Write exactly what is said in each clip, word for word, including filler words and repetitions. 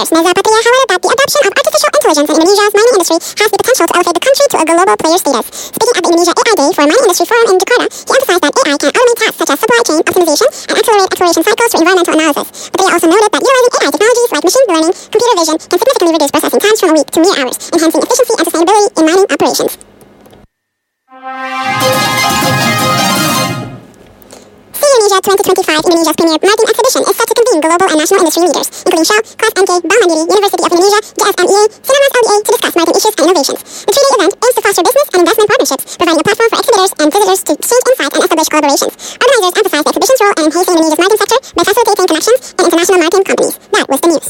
scarce. Meza Patria, however, that the adoption of artificial intelligence in Indonesia's mining industry has the potential to elevate the country to a global player status. Speaking at the Indonesia A I Day for Mining Industry Forum in Jakarta, he emphasized that A I can automate tasks such as supply chain optimization and accelerate exploration cycles for environmental analysis. Patria also noted that utilizing A I technologies like machine learning, computer vision can significantly reduce processing times from a week to mere hours, enhancing efficiency and sustainability in mining operations. Indonesia twenty twenty-five, Indonesia's premier maritime exhibition, is set to convene global and national industry leaders, including Shell, Cross M K, Bank Mandiri, University of Indonesia, G S M E A, Sinarmas L D A, to discuss maritime issues and innovations. The three-day event aims to foster business and investment partnerships, providing a platform for exhibitors and visitors to exchange insights and establish collaborations. Organizers emphasize the exhibition's role in enhancing Indonesia's maritime sector by facilitating connections in international maritime companies. That was the news.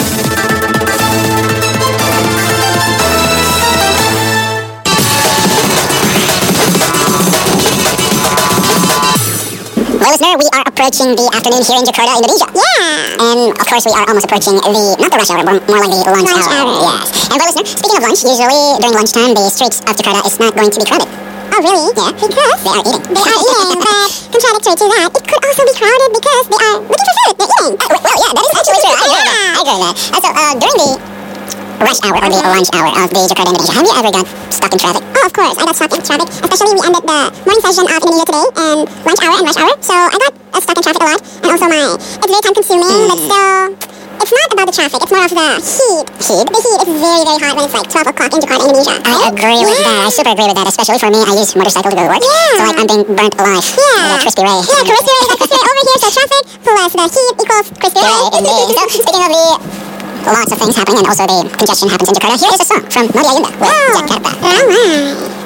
Well, listener, we are approaching the afternoon here in Jakarta, Indonesia. Yeah! And, of course, we are almost approaching the, not the rush hour, but more like the lunch, lunch hour. hour. Yes. And, well, listener, speaking of lunch, usually during lunchtime, the streets of Jakarta is not going to be crowded. Oh, really? Yeah. Because? They are eating. They are eating, but contradictory to that, it could also be crowded because they are looking for food. They're eating. Uh, well, yeah, that is actually true. I agree with that. I agree with that. Uh, so, uh, during the rush hour or the lunch hour of the Jakarta, Indonesia, have you ever got stuck in traffic? Oh, of course, I got stuck in traffic. Especially we ended the morning session of Indonesia Today and lunch hour and rush hour, so I got uh, stuck in traffic a lot. And also my, it's very time consuming, mm. but still, it's not about the traffic, it's more of the heat. Heat? The heat is very, very hot when it's like twelve o'clock in Jakarta, Indonesia. I right? agree with yeah. that. I super agree with that. Especially for me, I use motorcycle to go to work. Yeah. So like I'm being burnt alive. Yeah. Like a crispy ray. Yeah, crispy ray, like crispy ray over here, so traffic plus the heat equals crispy ray. Right, indeed. So speaking of the lots of things happening and also the congestion happens in Jakarta, here is a song from Nadia Yunda with oh. Jakarta. Alright.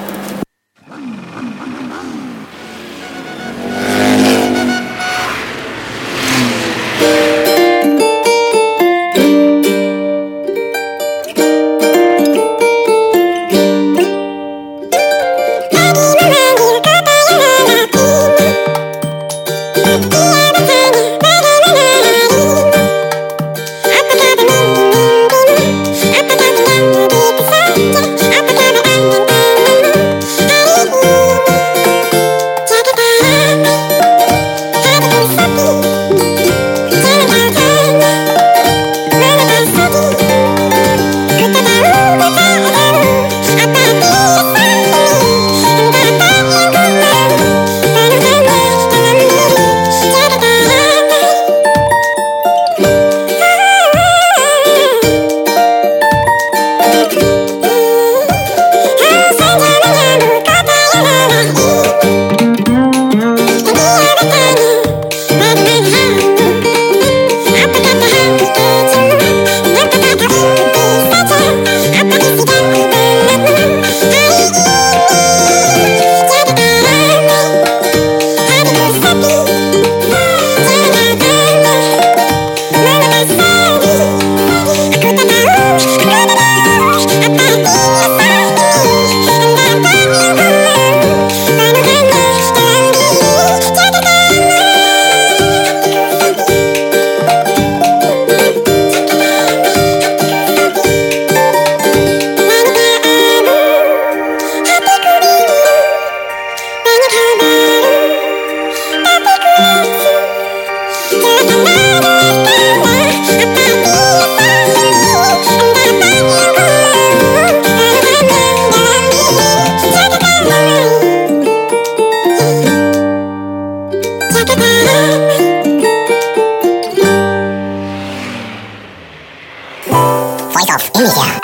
Voice of Indonesia.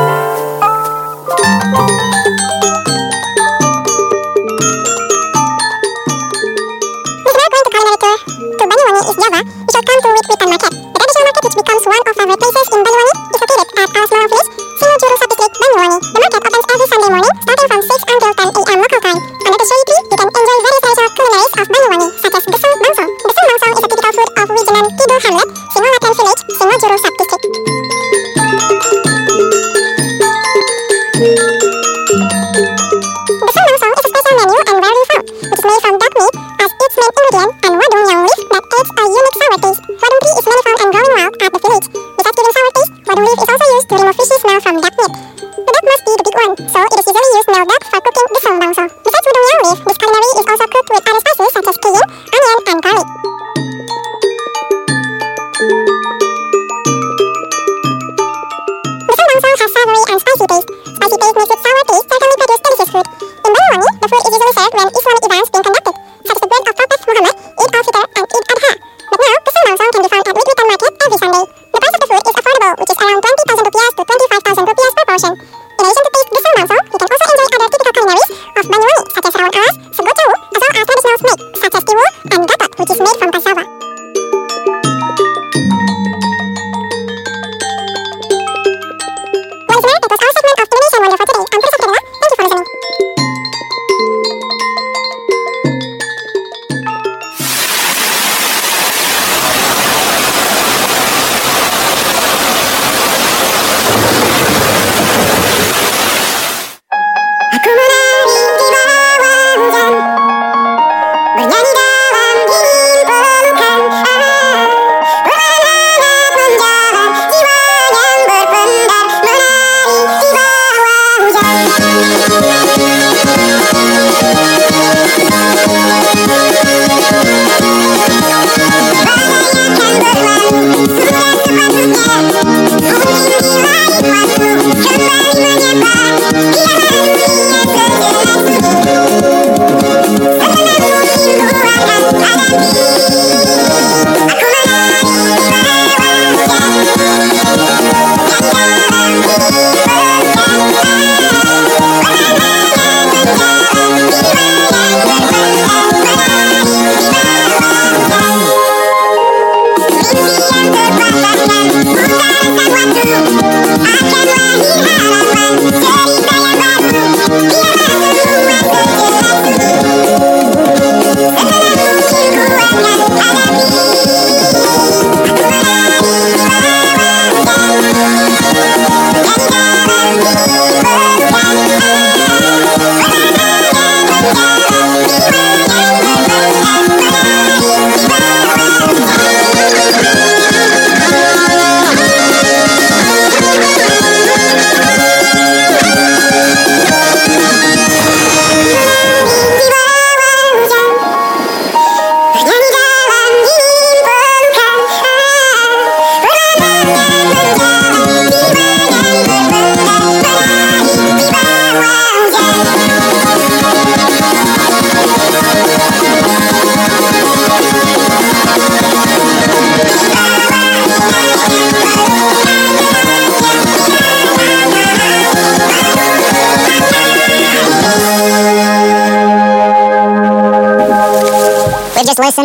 To Banyuwangi, East Java, we shall come to Wit Witan Market. The traditional market, which becomes one of favorite places in Banyuwangi, is located at our small village, Sinojuru Subdistrict, Banyuwangi. The market opens every Sunday morning, starting from six until ten a m local time. Under the shade tree, you can enjoy various traditional culinaries of Banyuwangi, such as Besong Bangsong. Besong Bangsong is a typical food of regional Kidul Hamlet, Singolaten village, Sinojuru Subdistrict. Besong Bangsong is a special menu and rarely found, which is made from duck meat as its main ingredient and wadung yang leaf that adds a unique sour taste. Wadung tree is mainly found and growing wild at the village. Besides giving sour taste, wadung leaf is also used to remove fishy smell from duck meat. The duck must be the big one, so it is usually used male duck for cooking besong bangsong. Besides wadung yang leaf, this culinary is also cooked with other spices such as cayenne, onion, and garlic.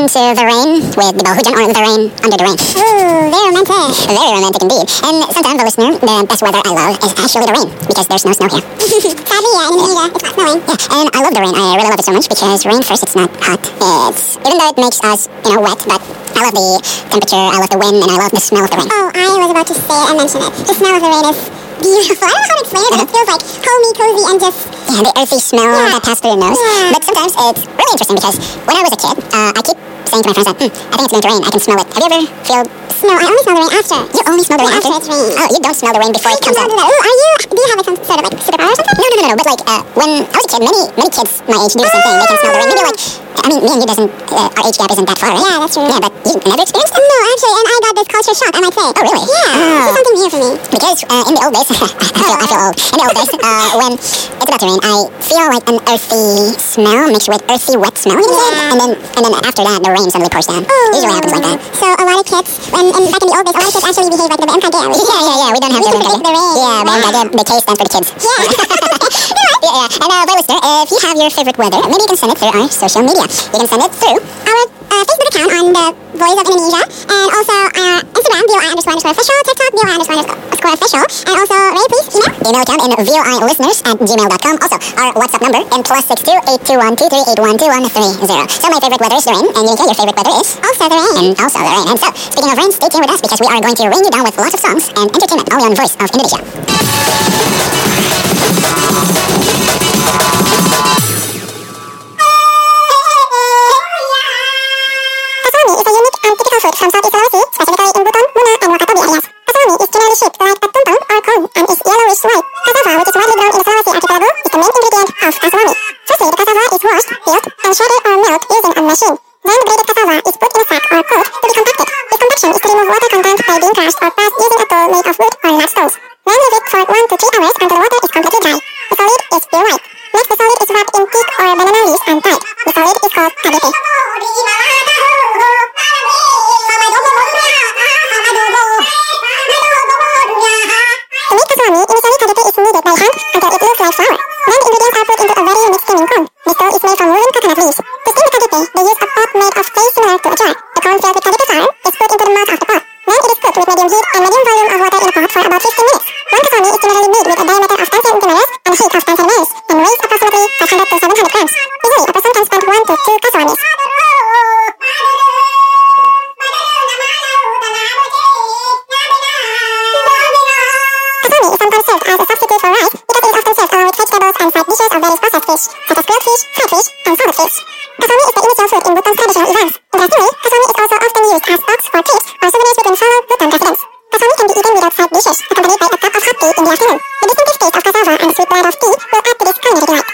to the rain with the Balhujan or the rain under the rain. Ooh, very romantic. Very romantic indeed. And sometimes the listener, the best weather I love is actually the rain because there's no snow here. Sadly, yeah, in Indonesia, it's not snowing. Yeah, and I love the rain. I really love it so much because rain first, it's not hot. It's even though it makes us, you know, wet, but I love the temperature, I love the wind, and I love the smell of the rain. Oh, I was about to say it and mention it. The smell of the rain is beautiful. I don't know how to explain it, but it feels like homey, cozy, and just... Yeah, the earthy smell Yeah. that passes through your nose. Yeah. But sometimes it's really interesting because when I was a kid, uh, I keep saying to my friends that, hmm, I think it's going to rain. I can smell it. Have you ever feel... No, I only smell the rain after. You only smell the rain Yeah, after? after it's rained. Oh, you don't smell the rain before I it comes can out. do that. Ooh, are you... Do you have like some sort of like superpower or something? No, no, no, no, no. But like, uh, when I was a kid, many, many kids my age do the same thing. They can smell the rain. Maybe like, I mean, me and you doesn't, uh, our age gap isn't that far, right? Yeah, that's true. Yeah, but you never experienced it? No, actually, and I got this culture shock, I might say. Oh, really? Yeah, Oh. this is something new for me. Because uh, in the old days, I, feel, I feel old. In the old days, uh, when it's about to rain, I feel like an earthy smell mixed with earthy wet smell. Yeah. And then, and then after that, the rain suddenly pours down. Oh. Usually happens like that. So a lot of kids, when, and back in the old days, a lot of kids actually behave like the B M K G. Yeah, yeah, yeah. We don't have We the can predict the rain. Yeah, but Yeah. the, the K stands for the kids. Yeah. yeah, yeah. And uh, by listener, if you have your favorite weather, maybe you can send it through our social media. You can send it through Our uh, Facebook account on the Voice of Indonesia, and also our Instagram, V O I underscore underscore official, TikTok, V O I underscore underscore official, and also, Ray, please, email. email account in V O I listeners at gmail dot com. Also, our WhatsApp number in plus six two eight two one two three eight one two one three zero. So my favorite weather is the rain, and Yunika, your favorite weather is? Also the rain. And also the rain. And so, speaking of rain, stay tuned with us because we are going to rain you down with lots of songs and entertainment only on Voice of Indonesia. Pasalmi is a unique and typical food from Southeast Sulawesi, specifically in Buton, Muna, and Wakatobi areas. Pasalmi is generally shaped like a tumpeng or cone and is yellowish white. Cassava, which is widely grown in the Sulawesi archipelago, is the main ingredient of pasalmi. Firstly, the cassava is washed, peeled, and shredded or milled using a machine. Then the grated cassava is put in a sack or coat to be compacted. This compaction is to remove water content by being crushed or pressed using a tool made of wood or nut stones. Then leave it for one to three hours until the water is completely dry. The solid is pure white. Next, the solid is wrapped in teak or banana leaves and tied. The solid is called kadete. To make pasalmi, initially kadete is kneaded by hand until it looks like flour. Then the ingredients are put into a very unique steaming cone. This dough is made from woolen coconut leaves. To steam the kadete, they use a pot made of clay similar to a jar. The cone filled with kadete flour is put into the mouth of the pot. Then it is cooked with medium heat and medium volume of water in a pot for about fifteen minutes. One pasalmi is generally made with a diameter of ten centimeters and a height of ten centimeters and weighs approximately five hundred to seven hundred grams. Usually, a person can spend one to two pasalmis. Pasalmi is sometimes served as a substitute for rice because it is often served along with vegetables and side dishes of various processed fish, such as grilled fish, fried fish, and salted fish. Pasalmi is the initial food in Buton's traditional events. Interestingly, pasalmi is also often used as stocks for trips or souvenirs between fellow Buton residents. Pasalmi can be eaten without side dishes, accompanied by a cup of hot tea in the afternoon. The distinctive taste of cassava and the sweet blend of tea will add to this culinary delight.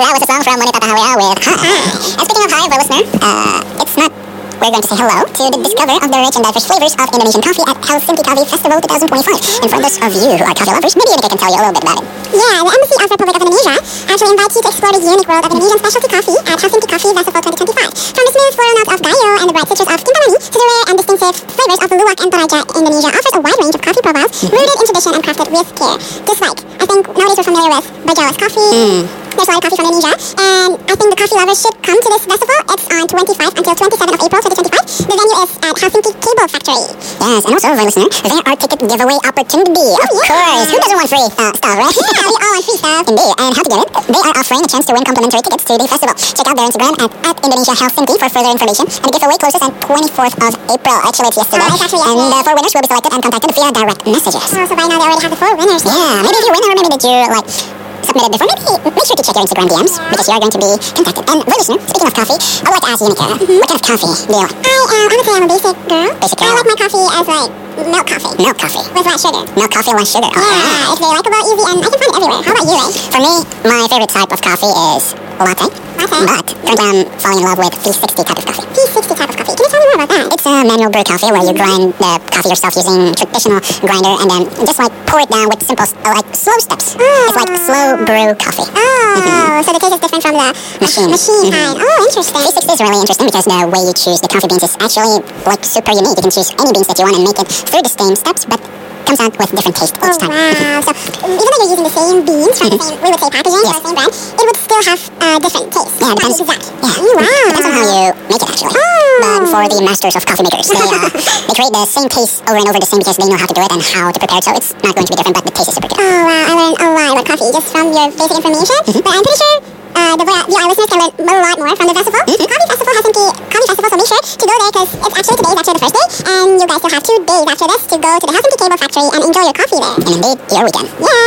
That was a song from Monita Tahawea with Hi. And speaking of hi, for listener, uh, it's not... We're going to say hello to the discover of the rich and diverse flavors of Indonesian coffee at Helsinki Coffee Festival twenty twenty-five. And for those of you who are coffee lovers, maybe Unika can tell you a little bit about it. Yeah, the Embassy of Republic of Indonesia actually invites you to explore the unique world of Indonesian specialty coffee at Helsinki Coffee Festival twenty twenty-five. From the smooth floral notes of Gayo and the bright citrus of Kintamani to the rare and distinctive flavors of Luwak and Toraja, Indonesia offers a wide range of coffee profiles rooted in tradition and crafted with care. Just like, I think nowadays we're familiar with Bajawas coffee. Mm. There's a lot of coffee from Indonesia, and I think the coffee lovers should come to this festival. It's on twenty-fifth until twenty-seventh of April twenty twenty-five. The venue is at Helsinki Cable Factory. Yes, and also, for listener, there are ticket giveaway opportunity. Oh, of yeah. course. Who doesn't want free uh, stuff, right? Yeah, we all want free stuff. Indeed. And how to get it? They are offering a chance to win complimentary tickets to the festival. Check out their Instagram at, at Indonesia Helsinki for further information. And the giveaway closes on twenty-fourth of April. Actually, it's yesterday. Oh, it's actually yesterday. And the four winners will be selected and contacted via direct messages. Oh, so by now they already have the four winners. Yeah, maybe if you win or maybe that you, like... submitted before, maybe make sure to check your Instagram D Ms because you are going to be contacted. And for listener, speaking of coffee, I would like to ask Unika, mm-hmm. what kind of coffee do you like? I am, I would say I'm a basic girl. Basic girl. I like my coffee as like milk coffee. Milk coffee. With less sugar. Milk coffee, less sugar. Yeah, Alright. it's very likable, easy, and I can find it everywhere. How about you, Ray? For me, my favorite type of coffee is latte. Latte? But currently I'm falling in love with P sixty type of coffee. P sixty type of coffee. Can you tell me more about that? It's a manual brew coffee where you grind the coffee yourself using traditional grinder and then just like pour it down with simple, uh, like slow steps. Oh. It's like slow brew coffee. Oh, mm-hmm. So the taste is different from the machine, machine mm-hmm. kind. Oh, interesting. P sixty is really interesting because the way you choose the coffee beans is actually like super unique. You can choose any beans that you want and make it through the same steps, but comes out with different taste each oh, time. wow. So even though you're using the same beans from the same, we would say packaging Yes. or the same brand, it would still have uh, different taste. Yeah, it depends. Exact. Yeah, Oh, wow. depends on how you make it actually. Oh. But for the masters of coffee makers, they, uh, they create the same taste over and over the same because they know how to do it and how to prepare it. So it's not going to be different, but the taste is super good. Oh, wow. I learned a lot about coffee just from your basic information. Mm-hmm. But I'm pretty sure uh, the, the our listeners can learn a lot more from the festival. Mm-hmm. Coffee Festival Helsinki Coffee Festival, so make sure to go there because it's actually today is actually the first day, and you guys still have two days after this to go to the Helsinki Cable Factory and enjoy your coffee there. And indeed, your weekend. Yeah.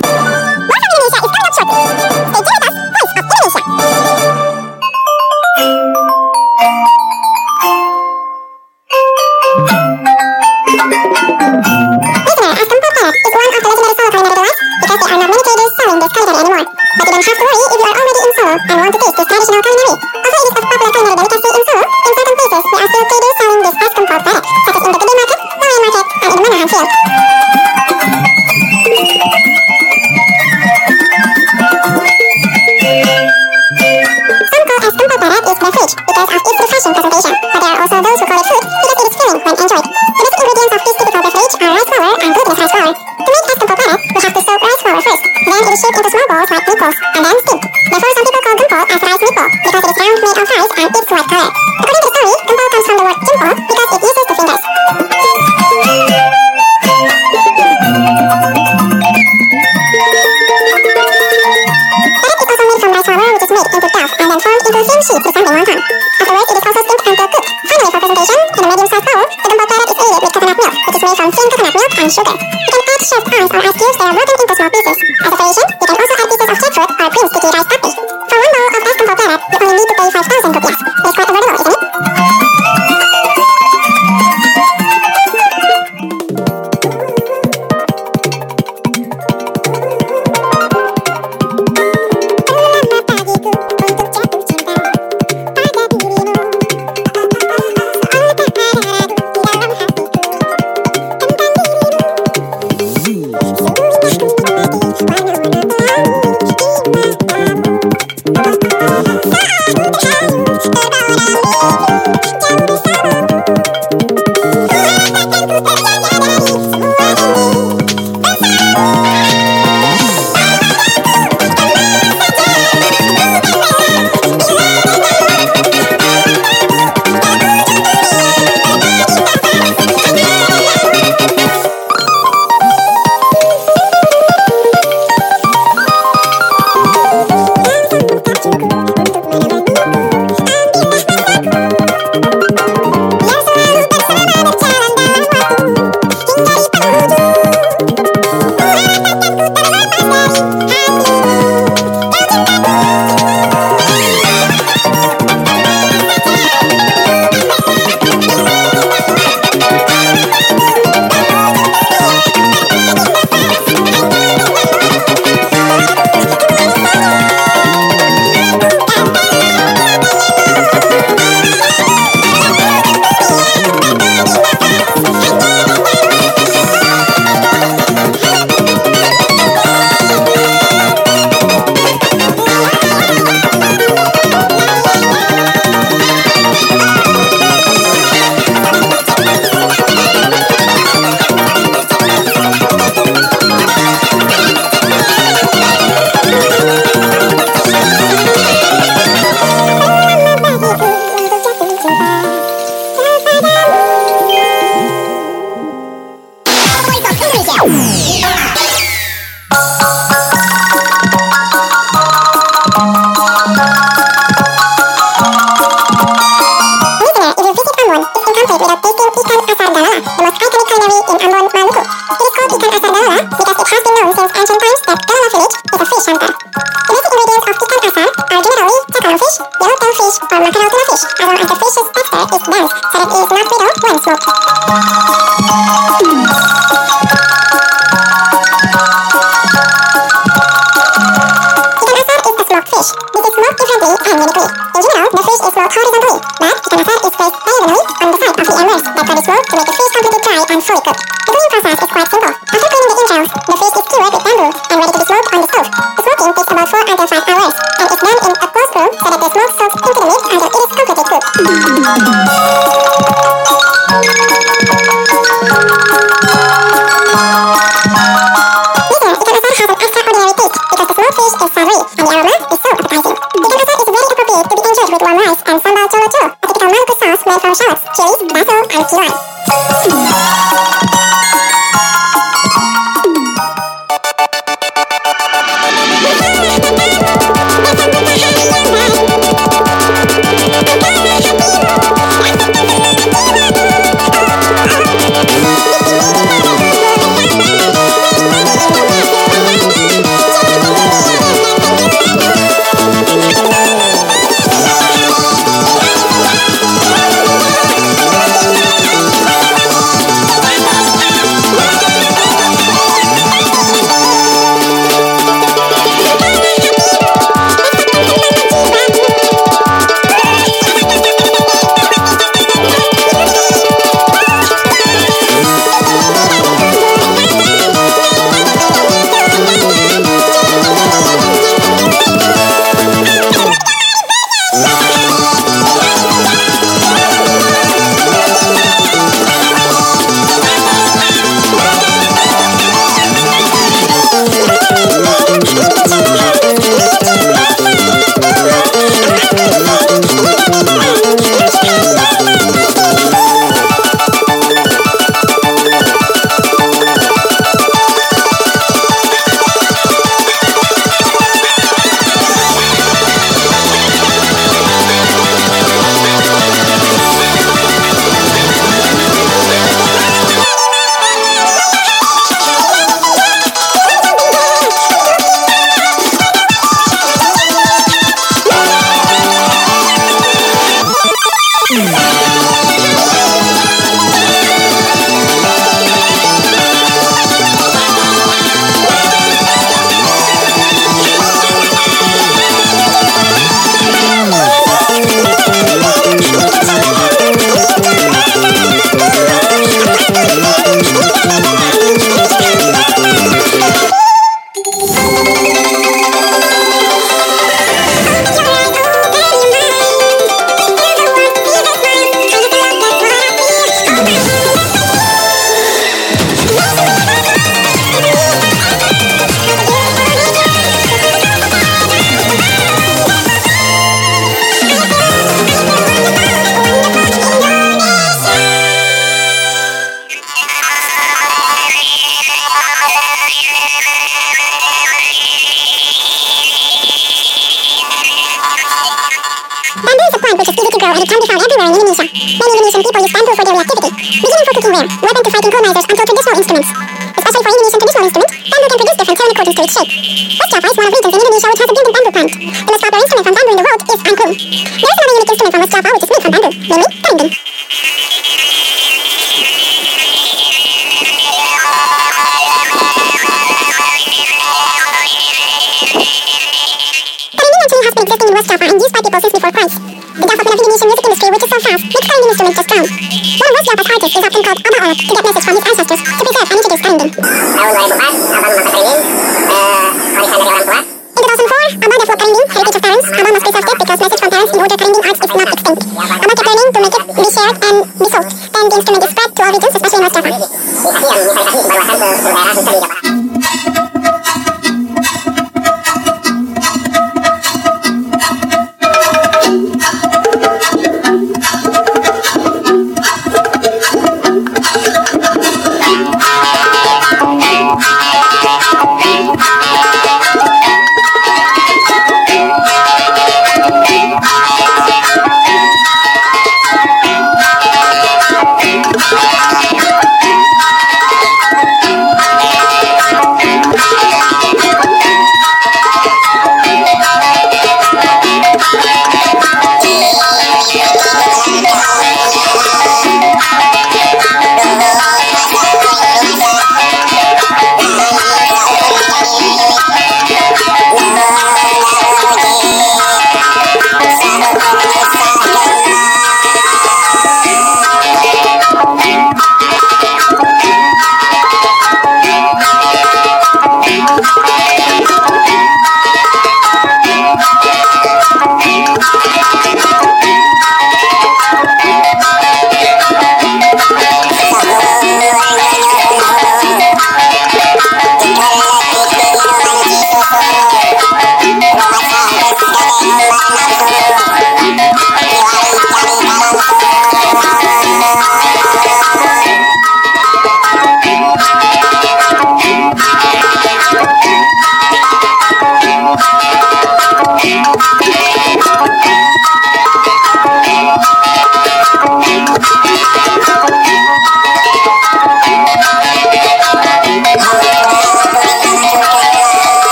More from Indonesia is coming up shortly. Stay tuned with us, Voice of Indonesia. Listener, as Kampot Parrot is one of the legendary solo culinary delights because there are not many traders selling this culinary anymore. But you don't have to worry if you are already in Solo and want to taste this traditional culinary. Although it is a popular culinary delicacy in Solo, in certain places there are still traders selling this as Kampot Parrot, such as in the Gede Market, Lorain Market, and in the Manahan Field. Some call as Kampot Parrot is beverage because of its refreshing presentation, but there are also those who call it food because it is filling when enjoyed. The basic ingredients of this typical beverage are rice flour and glutinous rice flour. To make as Kampot Parrot, you have to soak rice flour first. Then it is shaped into small balls like meatballs and then steamed. Therefore, some people call Gempol as rice meatball because it is round, made of rice, and its white color. According to the story, Gempol comes from the word Jimpol because it uses the fingers. Parrot is also made from rice flour, which is made into dough and then formed into thin sheets resembling wonton. Afterwards, it is also steamed until cooked. Finally, for presentation, in a medium-sized bowl, the Gempol Parrot is aided with coconut milk, which is made from thin coconut milk and sugar. You can add shaved ice or ice cubes that are broken into small pieces. As a variation, you can also add pieces of jackfruit or green sticky rice puppy. For one bowl of ice Gempol Parrot, you only need to pay five thousand rupiahs. It is quite affordable, isn't it? Sungguh indah bells so that it is not brittle when smoked. Fish. This is smoked differently and uniquely. In general, the fish is smoked horizontally, but chicken asar is placed diagonally on the side of the antlers that can be smoked to make the fish completely dry and fully cooked. The cleaning process is quite simple. After cleaning the entrails, the fish is skewered with bamboo and ready to be smoked on the stove. The smoking takes about four until five hours, and is done in a closed room so that the smoke soaks into the meat until it is completely cooked. Warm rice and sambal cholo cholo, a typical Maluku sauce made from shallots, chilies, basil, and key lime.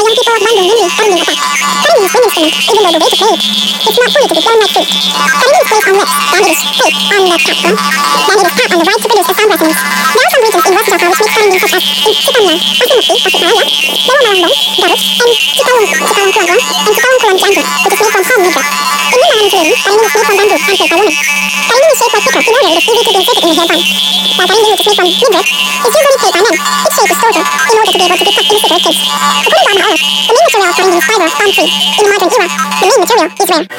young people of Bandung namely Karindin attack. Karindin is women's swimming, even though the way to play it, it's not fully to be blown like fruit. Karindin is placed on left, then it is placed on the platform, then it is tapped on the right to produce a sound resonance. There are some regions in West Java which make Karindin such as in Cipanlang, Asimukti, Tasikmalaya, Bawah Malangbong, Garut, and Cikalong, Cikalong Kulonggong, and Cikalong Kulon Cianjur, which is made from palm nidra. In Mindangan Sendiri, Karindin is made from bamboo and played by women. Karindin is shaped like pickle in order it is easy to be inserted in the hair bun. While Karindin, which is made from midrib, is usually played by men. Its shape is shorter in order to be able to be cut in cigarette case. According to Ahmad Olaf, the main material of Karindin is fiber, palm tree. In the modern era, the main material is rare.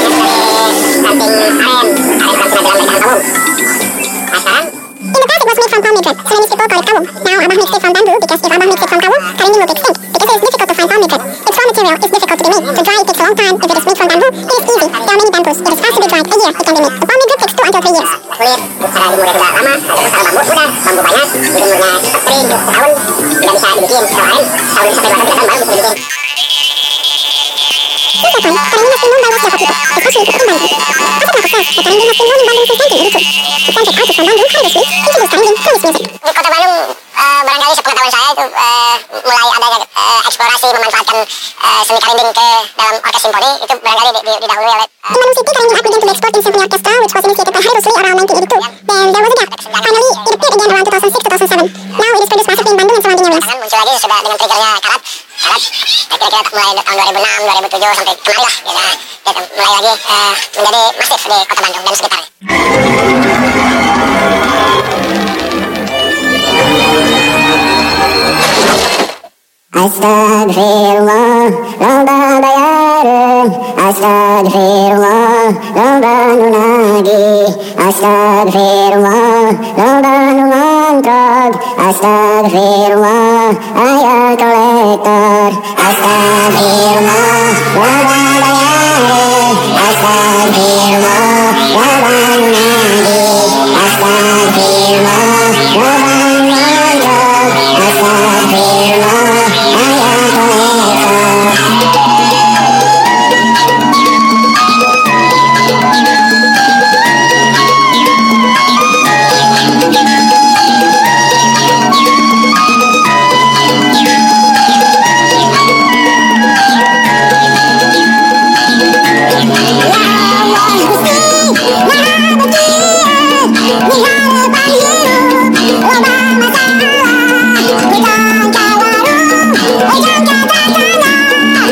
In the past it was made from palm midrib, so many people call it kawung. Now Abah makes it from bamboo because if Abah makes it from kawung, Karindin will be extinct because it is difficult to find palm midrib. Its raw material is difficult to be made. To dry it takes a long time. If it is made from bamboo, it is easy. There are many bamboos. It is fast to be dried. A year it can be made. The palm midrib takes two until three years. Kulit, cara jemurnya juga lama, ada usaha bambu mudah, bambu banyak, dijemurnya cepat kering, setahun, tidak bisa dibikin setahun, setahun sampai dua tahun baru bisa dibikin. Since that time, Karindin has been known by West Java people, especially people in Bandung. Asad Mahfuz says that Karindin has been known in Bandung since nineteen eighty-two. Talented artist from Bandung, Haris Lee, introduced Karindin to his music. Di Kota Bandung, uh, barangkali sepengetahuan saya itu uh, mulai ada uh, eksplorasi memanfaatkan uh, seni Karindin ke dalam orkes simfoni, itu barangkali didahului oleh In Bandung City, Karindin art began to be explored in symphony orchestra, which was initiated by Haris Lee around nineteen eighty-two. Then there was a gap. Finally, it appeared again around two thousand six to two thousand seven. Now it is produced massively in Bandung and surrounding areas. Kan muncul lagi sudah dengan triggernya karat, karat. Nah, kira-kira mulai tahun dua ribu enam, dua ribu tujuh sampai kemari lah, ya, ya, mulai lagi uh, menjadi masif di Kota Bandung dan sekitarnya. Astagfirullah, Rabbana yarın. Astagfirullah, Rabbana nagi. Astagfirullah, Rabbana mantrak. Astagfirullah, ayat kolektor. Astagfirullah, Rabbana yarın. Astagfirullah, Rabbana nagi. Astagfirullah, Rabbana mantrak. Astagfirullah, ayat kolektor.